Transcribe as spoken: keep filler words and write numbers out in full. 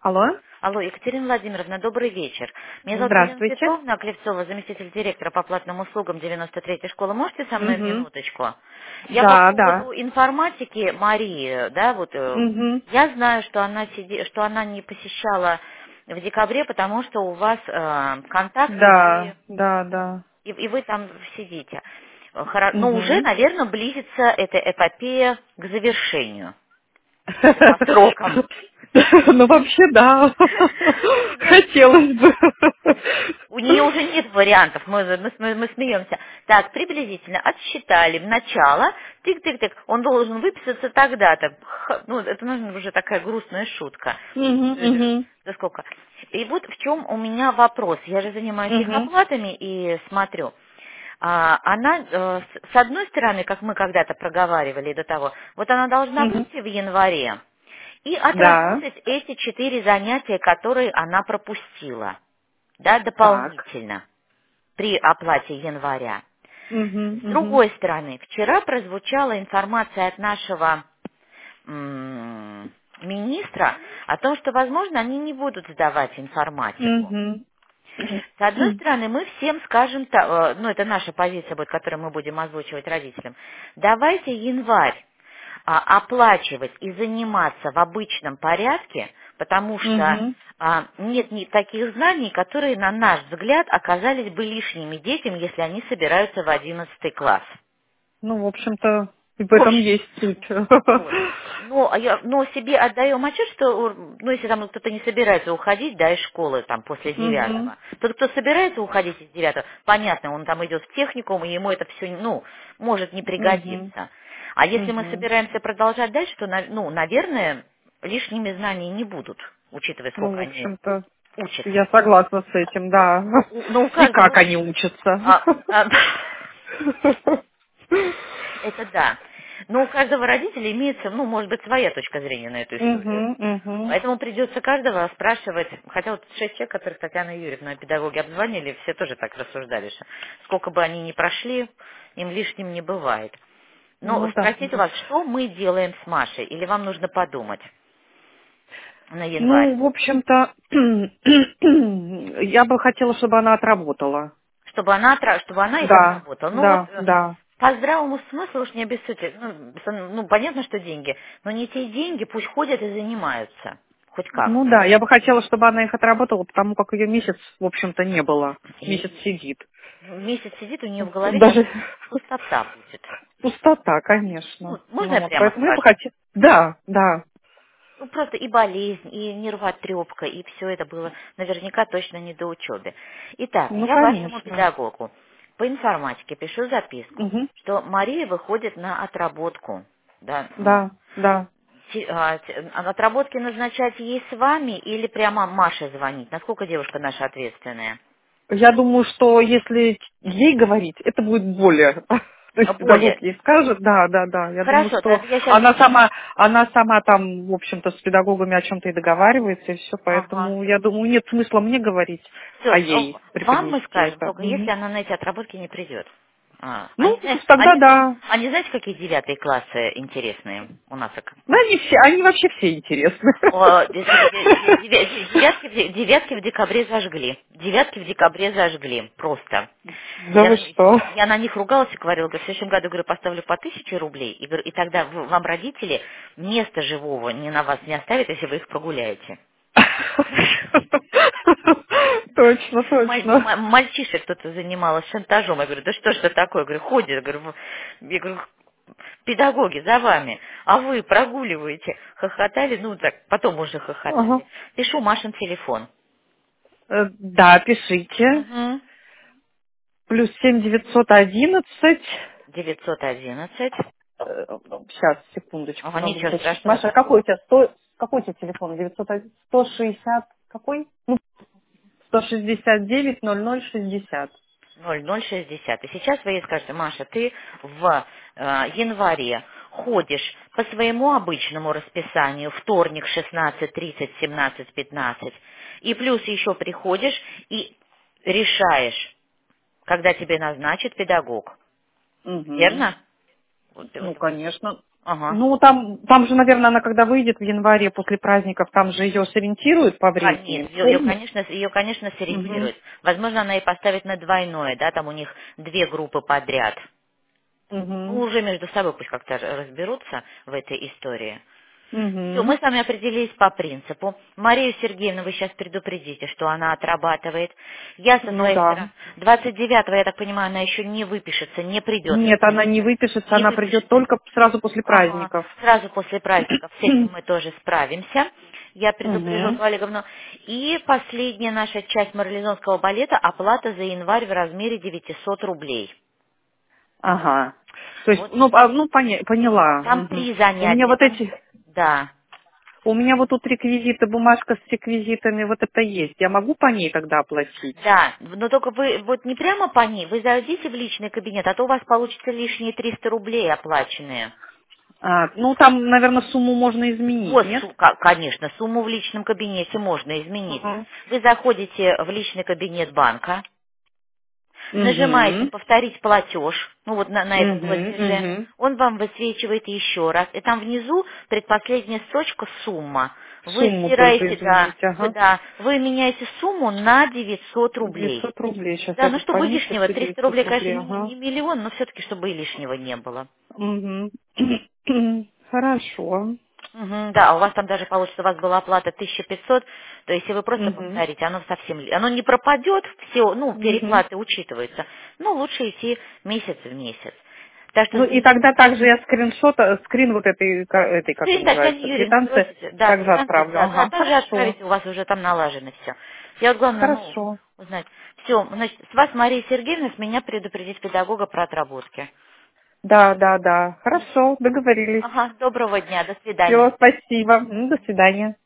Алло, Алло, Екатерина Владимировна, добрый вечер. Меня зовут Елена здравствуйте. Петровна Клевцова, заместитель директора по платным услугам девяносто третьей школы. Можете со мной Угу. минуточку? Я по Да, да. поводу информатики Марии, да, вот э, Угу. я знаю, что она сиди- что она не посещала в декабре, потому что у вас э, контакт, и Да, вы да, да. и, и вы там сидите. Э, хоро- Но уже, Угу. наверное, близится эта эпопея к завершению по срокам. Ну, вообще, да. У нее Хотелось бы. У нее уже нет вариантов, мы, мы, мы- мы смеемся. Так, приблизительно отсчитали в начало, тык-тык-тык, он должен выписаться тогда-то. Х- Ну, это, наверное, уже такая грустная шутка. Угу, Э, угу, Да сколько? И вот в чем у меня вопрос. Я же занимаюсь угу, техоплатами и смотрю. А, Она, э, с с одной стороны, как мы когда-то проговаривали до того, вот она должна угу. выйти в январе и Да, отработать эти четыре занятия, которые она пропустила, да, так. дополнительно при оплате января. Угу, С угу, другой стороны, вчера прозвучала информация от нашего м, министра о том, что, возможно, они не будут сдавать информатику. угу. С одной стороны, мы всем скажем, та- э, ну это наша позиция будет, которую мы будем озвучивать родителям, давайте январь а, оплачивать и заниматься в обычном порядке, потому что Угу. а, нет ни таких знаний, которые, на наш взгляд, оказались бы лишними детям, если они собираются в одиннадцатый класс. Ну, в общем-то, и в В этом общем, есть суть. вот. Но, а я- но себе отдаем отчет, что, ну, если там кто-то не собирается уходить, да, из школы там после Угу, девятого, тот, кто собирается уходить из девятого, понятно, он там идет в техникум, и ему это все, ну, может не угу, пригодиться. А если мы угу. собираемся продолжать дальше, то, на- ну, наверное, лишними знания не будут, учитывая, Ну, сколько в они общем-то, учатся. я согласна с этим, да. Ну, у ну, у И как каждого... они учатся. а, а, Это да. Но у каждого родителя имеется, ну, может быть, своя точка зрения на эту историю. Угу, угу. Поэтому придется каждого спрашивать, хотя вот шесть человек, которых Татьяна Юрьевна, педагоги, обзвонили, все тоже так рассуждали, что сколько бы они ни прошли, им лишним не бывает. Но Ну да. спросите вас, что мы делаем с Машей, или вам нужно подумать на январь, Ну, в общем-то, я бы хотела, чтобы она отработала. чтобы она, отра- чтобы она их Да, отработала. Ну вот да, э, да. по здравому смыслу уж не обессудьте. Ну, с- ну, понятно, что деньги, но не те деньги, пусть ходят и занимаются. Хоть как. Ну да, я бы хотела, чтобы она их отработала, потому как ее месяц, в общем-то, не было. Месяц И сидит. месяц сидит, у нее в голове сейчас Даже пустота будет. пустота, конечно. Ну, можно Ну я вот, прямо поэтому я бы скажу? хотела... Да, да. Ну, просто и болезнь, и нервотрепка, и все это было наверняка точно не до учебы. Итак, Ну, я вашему конечно. педагогу по информатике пишу записку, Угу. что Мария выходит на отработку. Да, м, Да, да. те- а, те- а отработки назначать ей с вами или прямо Маше звонить? Насколько девушка наша ответственная? Я думаю, что если ей говорить, это будет более... То А есть педагог более. ей скажет, да, да, да. Я думаю, Хорошо, что тогда я сейчас... она сама, она сама там, в общем-то, с педагогами о чем-то и договаривается, и все, Ага. поэтому я думаю, нет смысла мне говорить, а Все, ей вам мы преподнести скажем, это. только если Мгм. она на эти отработки не придет. А, они, Ну, зна- тогда они, да. они знаете, какие девятые классы интересные у нас? ок- Ну, они все, они вообще все интересны. О, де- де- де- де- девя- девятки, в де- девятки в декабре зажгли. Девятки в декабре зажгли. Просто. Да Я, вы на что? я на них ругалась и говорила, говорю, в следующем году, говорю, поставлю по тысяче рублей, и, говорю, и тогда в- вам родители места живого не на вас не оставят, если вы их прогуляете. Точно, Маль- точно. м- мальчишек кто-то занималась шантажом. Я говорю, да что ж это такое? Я говорю, ходит, я говорю, в- я говорю, педагоги за вами, а вы прогуливаете. Хохотали, ну так, потом уже Ага. хохотали. Пишу Машин телефон. Э, Да, пишите. Угу. Плюс семь девятьсот одиннадцать. девятьсот одиннадцать. Сейчас, секундочку, Ага, надо ничего уточнить. страшного. Маша, а какой у тебя? сто, какой у тебя телефон? девятьсот один, сто шестьдесят, какой? Ну, сто шестьдесят девять ноль ноль шестьдесят. ноль ноль шестьдесят. И сейчас вы ей скажете, Маша, ты в э, январе ходишь по своему обычному расписанию, вторник шестнадцать тридцать, семнадцать пятнадцать, и плюс еще приходишь и решаешь, когда тебе назначит педагог. Угу. Верно? Вот, Ну, вот. конечно. Ага. Ну, там, там же, наверное, она когда выйдет в январе после праздников, там же ее сориентируют по А, нет, времени. ее, ее, Помнишь? конечно, ее, конечно, Угу. сориентируют. Возможно, она и поставит на двойное, да, там у них две группы подряд. Ну, Угу. уже между собой пусть как-то разберутся в этой истории. Все, Угу. мы с вами определились по принципу. Марию Сергеевну вы сейчас предупредите, что она отрабатывает. Я со Ну своей да. стороны, двадцать девятого, я так понимаю, она еще не выпишется, не придет на Нет, она не сессию. выпишется, Не она придет выпишется. только сразу после Ага, праздников. сразу после праздников с этим мы тоже справимся. Я предупрежу Угу. Ольгу Олеговну. И последняя наша часть марлезонского балета — оплата за январь в размере девятьсот рублей. Ага. То есть, Вот ну, а, ну поня- поняла. там Мгм. три У меня занятия, вот там, эти, да. у меня вот тут реквизиты, бумажка с реквизитами, вот это есть. Я могу по ней тогда оплатить? Да, но только вы вот не прямо по ней, вы зайдите в личный кабинет, а то у вас получится лишние триста рублей оплаченные. А, ну, там, наверное, сумму можно изменить, Вот, нет? су- ка- конечно, сумму в личном кабинете можно изменить. Угу. Вы заходите в личный кабинет банка, нажимаете Угу. «Повторить платеж», ну вот на, на этом платеже, Угу. он вам высвечивает еще раз, и там внизу предпоследняя строчка «Сумма». Вы Сумму только стираете, да, изменить, вы, ага. да, вы меняете сумму на девятьсот рублей. девятьсот рублей. Сейчас Да, я ну тут чтобы пониже лишнего, триста девятьсот рублей, конечно, рублей, не, ага. не миллион, но все-таки чтобы и лишнего не было. Угу. Хорошо. Мгм, да, а у вас там даже получится, у вас была оплата тысяча пятьсот, то есть если вы просто Угу. повторите, оно совсем, ли- оно не пропадет, все, ну, Угу. переплаты учитываются, но лучше идти месяц в месяц. Так что Ну и заезжайте. тогда также я скриншот, э, скрин вот этой, ка- этой как Ты, Татьяне называется, Юрьевне квитанции сбросите, да, также квитанцию, отправлю. да, да, Ага, также хорошо. отправите, у вас уже там налажено все. Я вот главное, ну, Хорошо. узнать. Все, значит, с вас Мария Сергеевна, с меня предупредить педагога про отработки. Да, да, да. Хорошо, договорились. Ага, доброго дня, до свидания. Все, спасибо. М, До свидания.